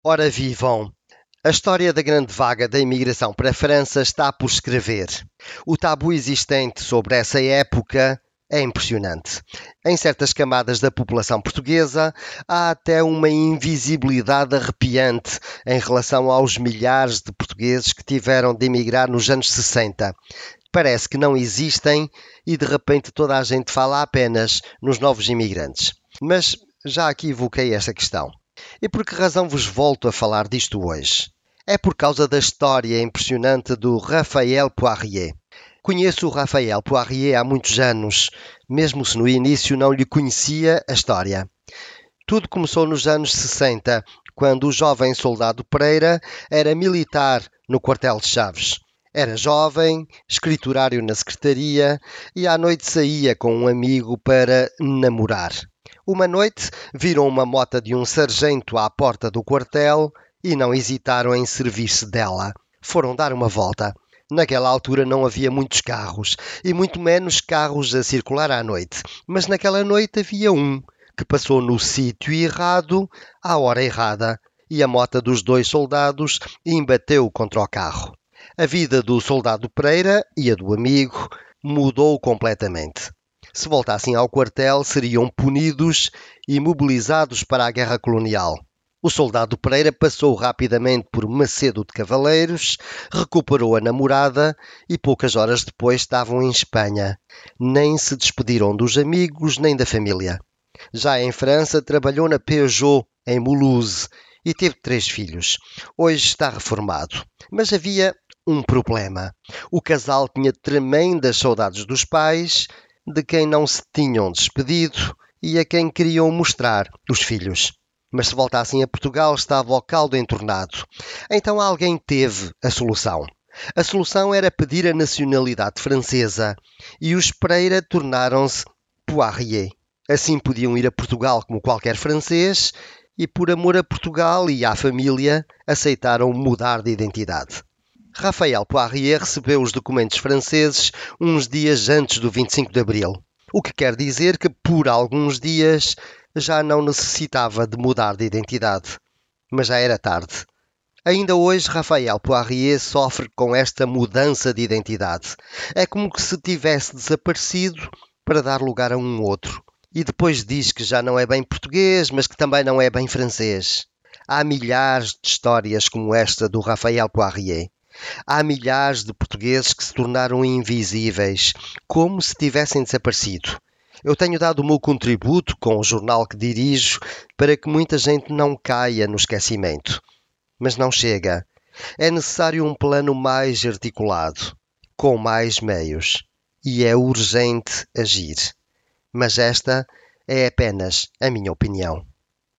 Ora vivam! A história da grande vaga da imigração para a França está por escrever. O tabu existente sobre essa época é impressionante. Em certas camadas da população portuguesa, há até uma invisibilidade arrepiante em relação aos milhares de portugueses que tiveram de emigrar nos anos 60. Parece que não existem e de repente toda a gente fala apenas nos novos imigrantes. Mas já aqui evoquei esta questão. E por que razão vos volto a falar disto hoje? É por causa da história impressionante do Raphaël Poirier. Conheço o Raphaël Poirier há muitos anos, mesmo se no início não lhe conhecia a história. Tudo começou nos anos 60, quando o jovem soldado Pereira era militar no quartel de Chaves. Era jovem, escriturário na secretaria e à noite saía com um amigo para namorar. Uma noite viram uma mota de um sargento à porta do quartel e não hesitaram em servir-se dela. Foram dar uma volta. Naquela altura não havia muitos carros e muito menos carros a circular à noite, mas naquela noite havia um que passou no sítio errado à hora errada e a mota dos dois soldados embateu contra o carro. A vida do soldado Pereira e a do amigo mudou completamente. Se voltassem ao quartel, seriam punidos e mobilizados para a guerra colonial. O soldado Pereira passou rapidamente por Macedo de Cavaleiros, recuperou a namorada e poucas horas depois estavam em Espanha. Nem se despediram dos amigos nem da família. Já em França, trabalhou na Peugeot, em Mulhouse, e teve 3 filhos. Hoje está reformado. Mas havia um problema. O casal tinha tremendas saudades dos pais, de quem não se tinham despedido e a quem queriam mostrar os filhos. Mas se voltassem a Portugal estava o caldo entornado. Então alguém teve a solução. A solução era pedir a nacionalidade francesa e os Pereira tornaram-se Poirier. Assim podiam ir a Portugal como qualquer francês e por amor a Portugal e à família aceitaram mudar de identidade. Raphaël Poirier recebeu os documentos franceses uns dias antes do 25 de Abril, o que quer dizer que por alguns dias já não necessitava de mudar de identidade. Mas já era tarde. Ainda hoje, Raphaël Poirier sofre com esta mudança de identidade. É como se tivesse desaparecido para dar lugar a um outro. E depois diz que já não é bem português, mas que também não é bem francês. Há milhares de histórias como esta do Raphaël Poirier. Há milhares de portugueses que se tornaram invisíveis, como se tivessem desaparecido. Eu tenho dado o meu contributo com o jornal que dirijo para que muita gente não caia no esquecimento. Mas não chega. É necessário um plano mais articulado, com mais meios. E é urgente agir. Mas esta é apenas a minha opinião.